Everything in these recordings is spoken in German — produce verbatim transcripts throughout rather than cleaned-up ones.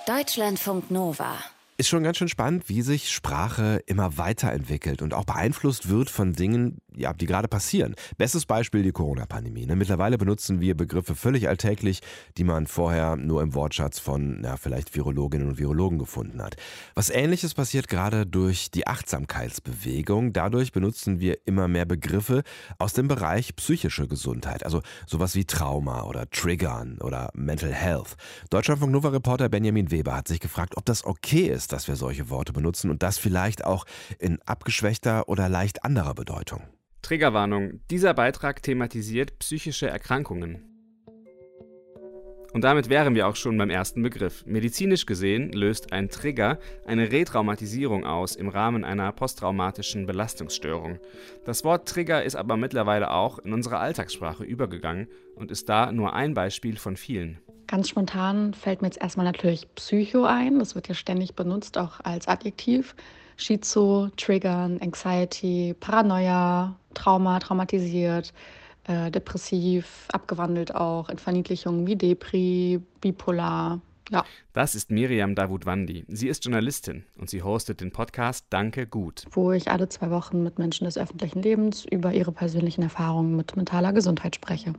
Deutschlandfunk Nova. Ist schon ganz schön spannend, wie sich Sprache immer weiterentwickelt und auch beeinflusst wird von Dingen, ja, die gerade passieren. Bestes Beispiel die Corona-Pandemie. Ne? Mittlerweile benutzen wir Begriffe völlig alltäglich, die man vorher nur im Wortschatz von na, vielleicht Virologinnen und Virologen gefunden hat. Was Ähnliches passiert gerade durch die Achtsamkeitsbewegung. Dadurch benutzen wir immer mehr Begriffe aus dem Bereich psychische Gesundheit. Also sowas wie Trauma oder Triggern oder Mental Health. Deutschlandfunk Nova-Reporter Benjamin Weber hat sich gefragt, ob das okay ist, dass wir solche Worte benutzen und das vielleicht auch in abgeschwächter oder leicht anderer Bedeutung. Triggerwarnung. Dieser Beitrag thematisiert psychische Erkrankungen. Und damit wären wir auch schon beim ersten Begriff. Medizinisch gesehen löst ein Trigger eine Retraumatisierung aus im Rahmen einer posttraumatischen Belastungsstörung. Das Wort Trigger ist aber mittlerweile auch in unsere Alltagssprache übergegangen und ist da nur ein Beispiel von vielen. Ganz spontan fällt mir jetzt erstmal natürlich Psycho ein. Das wird ja ständig benutzt, auch als Adjektiv. Schizo, Triggern, Anxiety, Paranoia, Trauma, traumatisiert, äh, depressiv, abgewandelt auch in Verniedlichungen wie Depri, bipolar. Ja. Das ist Miriam Davutwandi. Sie ist Journalistin und sie hostet den Podcast Danke gut, wo ich alle zwei Wochen mit Menschen des öffentlichen Lebens über ihre persönlichen Erfahrungen mit mentaler Gesundheit spreche.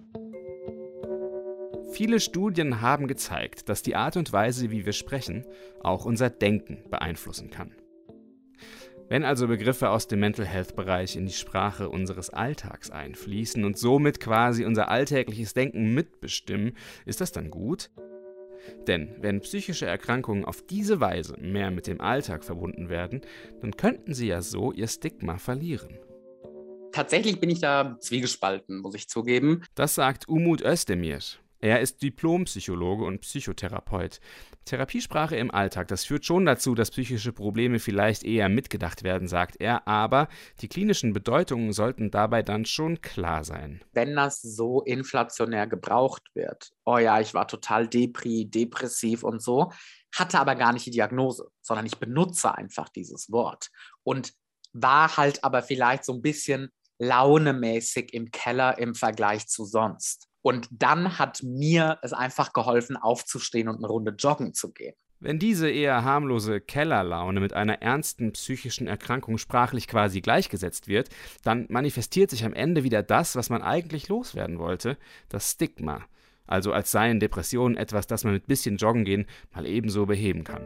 Viele Studien haben gezeigt, dass die Art und Weise, wie wir sprechen, auch unser Denken beeinflussen kann. Wenn also Begriffe aus dem Mental Health-Bereich in die Sprache unseres Alltags einfließen und somit quasi unser alltägliches Denken mitbestimmen, ist das dann gut? Denn wenn psychische Erkrankungen auf diese Weise mehr mit dem Alltag verbunden werden, dann könnten sie ja so ihr Stigma verlieren. Tatsächlich bin ich da zwiegespalten, muss ich zugeben. Das sagt Umut Özdemir. Er ist Diplompsychologe und Psychotherapeut. Therapiesprache im Alltag, das führt schon dazu, dass psychische Probleme vielleicht eher mitgedacht werden, sagt er, aber die klinischen Bedeutungen sollten dabei dann schon klar sein. Wenn das so inflationär gebraucht wird, oh ja, ich war total depri, depressiv und so, hatte aber gar nicht die Diagnose, sondern ich benutze einfach dieses Wort und war halt aber vielleicht so ein bisschen launemäßig im Keller im Vergleich zu sonst. Und dann hat mir es einfach geholfen, aufzustehen und eine Runde joggen zu gehen. Wenn diese eher harmlose Kellerlaune mit einer ernsten psychischen Erkrankung sprachlich quasi gleichgesetzt wird, dann manifestiert sich am Ende wieder das, was man eigentlich loswerden wollte, das Stigma. Also als seien Depressionen etwas, das man mit bisschen Joggen gehen mal ebenso beheben kann.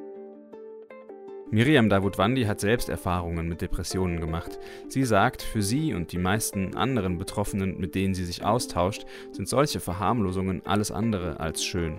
Miriam Davutwandi hat selbst Erfahrungen mit Depressionen gemacht. Sie sagt, für sie und die meisten anderen Betroffenen, mit denen sie sich austauscht, sind solche Verharmlosungen alles andere als schön.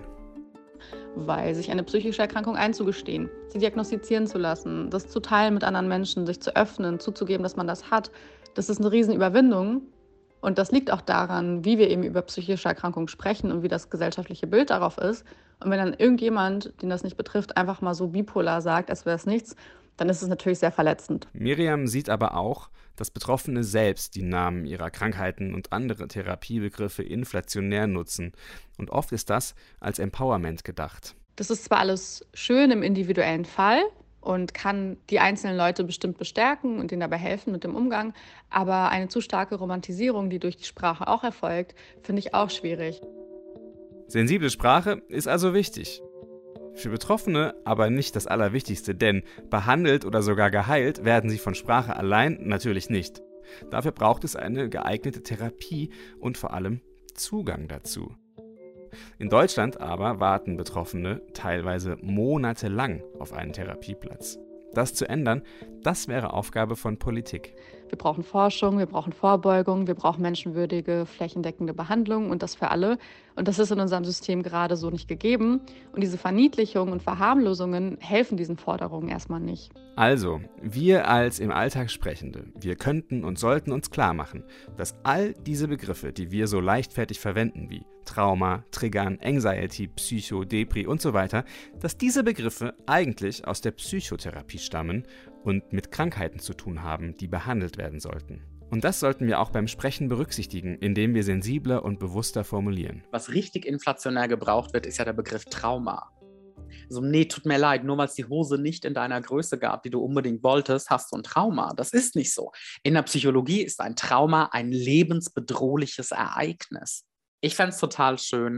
Weil sich eine psychische Erkrankung einzugestehen, sie diagnostizieren zu lassen, das zu teilen mit anderen Menschen, sich zu öffnen, zuzugeben, dass man das hat, das ist eine Riesenüberwindung. Und das liegt auch daran, wie wir eben über psychische Erkrankungen sprechen und wie das gesellschaftliche Bild darauf ist. Und wenn dann irgendjemand, den das nicht betrifft, einfach mal so bipolar sagt, als wäre es nichts, dann ist es natürlich sehr verletzend. Miriam sieht aber auch, dass Betroffene selbst die Namen ihrer Krankheiten und andere Therapiebegriffe inflationär nutzen. Und oft ist das als Empowerment gedacht. Das ist zwar alles schön im individuellen Fall und kann die einzelnen Leute bestimmt bestärken und denen dabei helfen mit dem Umgang. Aber eine zu starke Romantisierung, die durch die Sprache auch erfolgt, finde ich auch schwierig. Sensible Sprache ist also wichtig. Für Betroffene aber nicht das Allerwichtigste, denn behandelt oder sogar geheilt werden sie von Sprache allein natürlich nicht. Dafür braucht es eine geeignete Therapie und vor allem Zugang dazu. In Deutschland aber warten Betroffene teilweise monatelang auf einen Therapieplatz. Das zu ändern, das wäre Aufgabe von Politik. Wir brauchen Forschung, wir brauchen Vorbeugung, wir brauchen menschenwürdige, flächendeckende Behandlung und das für alle. Und das ist in unserem System gerade so nicht gegeben. Und diese Verniedlichungen und Verharmlosungen helfen diesen Forderungen erstmal nicht. Also, wir als im Alltag Sprechende, wir könnten und sollten uns klar machen, dass all diese Begriffe, die wir so leichtfertig verwenden wie Trauma, Triggern, Anxiety, Psycho, Depri und so weiter, dass diese Begriffe eigentlich aus der Psychotherapie stammen und mit Krankheiten zu tun haben, die behandelt werden sollten. Und das sollten wir auch beim Sprechen berücksichtigen, indem wir sensibler und bewusster formulieren. Was richtig inflationär gebraucht wird, ist ja der Begriff Trauma. So, nee, tut mir leid, nur weil es die Hose nicht in deiner Größe gab, die du unbedingt wolltest, hast du ein Trauma. Das ist nicht so. In der Psychologie ist ein Trauma ein lebensbedrohliches Ereignis. Ich fände es total schön,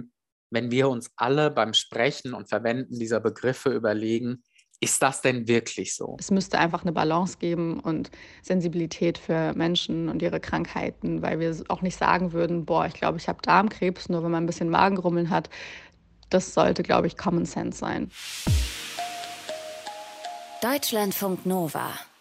wenn wir uns alle beim Sprechen und Verwenden dieser Begriffe überlegen, ist das denn wirklich so? Es müsste einfach eine Balance geben und Sensibilität für Menschen und ihre Krankheiten, weil wir auch nicht sagen würden, boah, ich glaube, ich habe Darmkrebs, nur wenn man ein bisschen Magengrummeln hat. Das sollte, glaube ich, Common Sense sein. Deutschlandfunk Nova